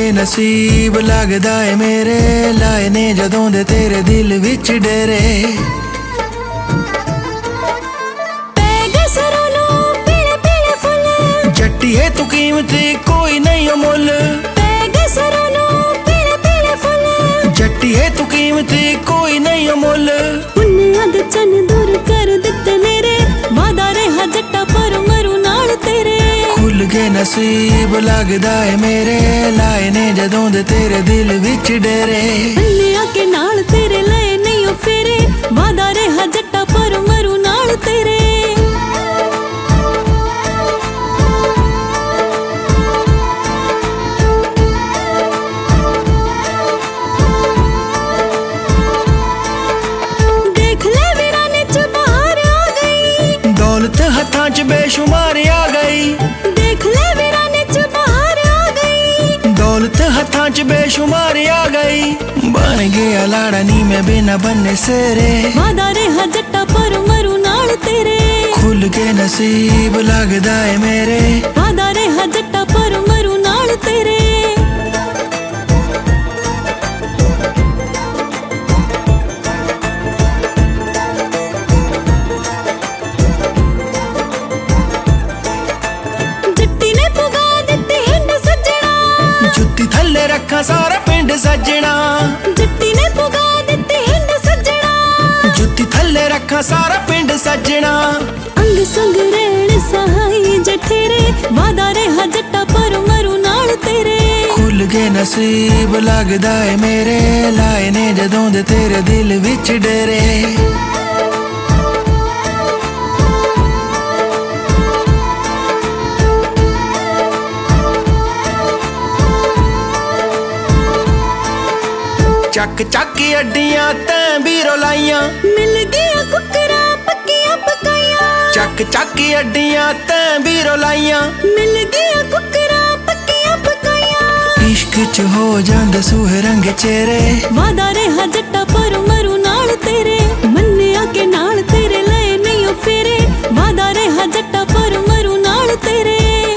ਗਏ ਨਸੀਬ ਲੱਗਦਾ ਏ ਮੇਰੇ, ਲਾਏ ਨੇ ਜਦੋਂ ਦੇ ਤੇਰੇ ਦਿਲ ਵਿੱਚ ਡੇਰੇ। ਪੈ ਗਏ ਸਰੋਂ ਨੂੰ ਪੀਲੇ ਪੀਲੇ ਫੁੱਲ, ਜੱਟੀਏ ਤੂੰ ਕੀਮਤੀ ਕੋਈ ਨਹੀਂ ਮੁੱਲ। ਪੈ ਗਏ ਸਰੋਂ ਨੂੰ ਪੀਲੇ ਪੀਲੇ ਫੁੱਲ, ਜੱਟੀਏ ਤੂੰ ਕੀਮਤੀ ਕੋਈ ਨਹੀਂ ਮੁੱਲ। ਪੁੰਨਿਆਂ ਦੇ ਚੰਨ ਦੂਰ ਕਰ ਦਿੱਤੇ ਨੇਰੇ, ਵਾਦਾ ਰਿਹਾ ਜੱਟਾ ਪਰ ਮਰੂ ਨਾਲ ਤੇਰੇ। ਖੁੱਲ ਗਏ ਨਸੀਬ ਲੱਗਦਾ ਏ ਮੇਰੇ, ਲਾਏ ਨੇ ਜਦੋਂ ਦੇ ਤੇਰੇ ਦਿਲ ਵਿੱਚ ਡੇਰੇ। ਅੰਨਿਆਂ ਕੇ ਨਾਲ ਤੇਰੇ ਲਏ ਨਹੀਂ ਉਹ ਫੇਰੇ, ਵਾਦਾ ਰਿਹਾ ਜੱਟਾ ਪਰ ਮਰੂ ਨਾਲ ਤੇਰੇ। ਦੇਖ ਲੈ ਵੀਰਾਨੇ ਚ ਬਹਾਰ ਆ ਗਈ, ਦੌਲਤ ਹੱਥਾਂ 'ਚ ਬੇਸ਼ੁਮਾਰ ਆ ਗਈ। ਦੇਖ ਲੈ ਵੀਰਾਨੇ ਚ ਬਹਾਰ ਆ ਗਈ, ਦੌਲਤ ਹੱਥਾਂ 'ਚ ਬੇਸ਼ੁਮਾਰ ਆ ਗਈ। ਬਣ ਗਿਆ ਲਾੜਾ ਨੀ ਮੈਂ ਬਿਨਾ ਬੰਨੇ ਸੇਰੇ, ਵਾਦਾ ਰਿਹਾ ਜੱਟਾ ਪਰ ਮਰੂ ਨਾਲ ਤੇਰੇ। ਖੁੱਲ ਕੇ ਨਸੀਬ ਲੱਗਦਾ ਏ ਮੇਰੇ, ਵਾਦਾ ਰਿਹਾ ਜੱਟਾ ਪਰ ਮਰੂ ਨਾਲ ਤੇਰੇ। ਜੱਟੀ ਨੇ ਪੁਗਾ ਦਿੱਤੀ ਹਿੰਡ ਸੱਜਣਾ, ਜੁੱਤੀ ਥੱਲੇ ਰੱਖਾਂ ਸਾਰਾ ਪਿੰਡ ਸੱਜਣਾ। ਜੱਟੀ ਨੇ ਪੁਗਾ ਦਿੱਤੀ ਹਿੰਡ ਸੱਜਣਾ, ਜੁੱਤੀ ਥੱਲੇ ਰੱਖਾਂ ਸਾਰਾ ਪਿੰਡ ਸੱਜਣਾ। ਅੰਗ ਸੰਗ ਰਹਿਣ ਸਹਾਈ ਜਠੇਰੇ, ਵਾਦਾ ਰਿਹਾ ਜੱਟਾ ਪਰ ਮਰੂ ਨਾਲ ਤੇਰੇ। ਖੁੱਲ ਗਏ ਨਸੀਬ ਲੱਗਦਾ ਏ ਮੇਰੇ, ਲਾਏ ਨੇ ਜਦੋਂ ਦੇ ਤੇਰੇ ਦਿਲ ਵਿੱਚ ਡੇਰੇ। ਚੱਕ ਚੱਕ ਅੱਡੀਆਂ ਤੈਂ ਵੀ ਰੋਲਾਈਆਂ, ਮਿਲ ਗਿਆ ਕੁੱਕਰਾਂ ਪੱਕੀਆਂ ਪਕਾਈਆਂ। ਚੱਕ ਚੱਕ ਅੱਡੀਆਂ ਤੈਂ ਵੀ ਰੋਲਾਈਆਂ, ਮਿਲ ਗਿਆ ਕੁੱਕਰਾਂ ਪੱਕੀਆਂ ਪਕਾਈਆਂ। ਇਸ਼ਕ 'ਚ ਹੋ ਜਾਂਦੇ ਸੂਹੇ ਰੰਗ ਚਿਹਰੇ, ਵਾਦਾ ਰਿਹਾ ਜੱਟਾ ਪਰ ਮਰੂ ਨਾਲ ਤੇਰੇ। ਮੰਨਿਆ ਕੇ ਨਾਲ ਤੇਰੇ ਲਏ ਨਹੀਂ ਉਹ ਫੇਰੇ, ਵਾਦਾ ਰਿਹਾ ਜੱਟਾ ਪਰ ਮਰੂ ਨਾਲ ਤੇਰੇ।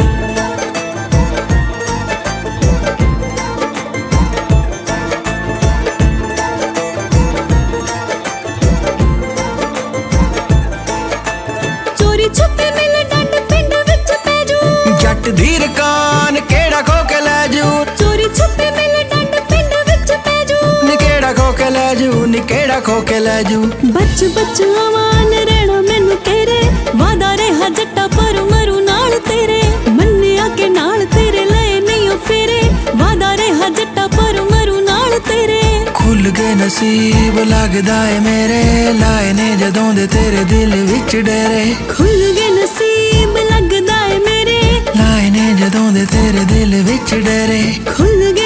ਚੋਰੀ ਛੁਪੇ ਮਿਲ ਡੰਡ ਪਿੰਡ ਵਿੱਚ ਪੈ ਜੂ, ਜੱਟ ਦੀ ਰਕਾਨ ਕਿਹੜਾ ਖੋ ਕੇ ਲੈ ਜੂ। ਚੋਰੀ ਛੁਪੇ ਮਿਲ ਡੰਡ ਪਿੰਡ ਵਿੱਚ ਪੈ ਜੂ, ਨੀ ਕਿਹੜਾ ਖੋ ਕੇ ਲੈ ਜੂ, ਨੀ ਕਿਹੜਾ ਖੋ ਕੇ ਲੈ ਜੂ। ਬੱਚ ਬੱਚ ਆਵਾਨ ਰਹਿਣਾ ਮੈਨੂੰ ਤੇਰੇ, ਵਾਦਾ ਰਿਹਾ ਜੱਟਾ ਪਰ ਮਰੂ ਨਾਲ ਤੇਰੇ। ਮੰਨਿਆ ਕੇ ਨਾਲ ਤੇਰੇ ਲਏ ਨਹੀਂ ਉਹ ਫੇਰੇ, ਵਾਦਾ ਰਿਹਾ ਜੱਟਾ ਪਰ ਮਰੂ ਨਾਲ ਤੇਰੇ। ਖੁੱਲ ਗਏ ਨਸੀਬ ਲੱਗਦਾ ਏ ਮੇਰੇ, ਲਾਏ ਨੇ ਜਦੋਂ ਦੇ ਤੇਰੇ ਦਿਲ ਵਿੱਚ ਡੇਰੇ। ਖੁੱਲ ਗਏ ਨਸੀਬ ਲੱਗਦਾ ਏ ਮੇਰੇ, ਲਾਏ ਨੇ ਜਦੋਂ ਦੇ ਤੇਰੇ ਦਿਲ ਵਿੱਚ ਡੇਰੇ। ਖੁੱਲ ਗਏ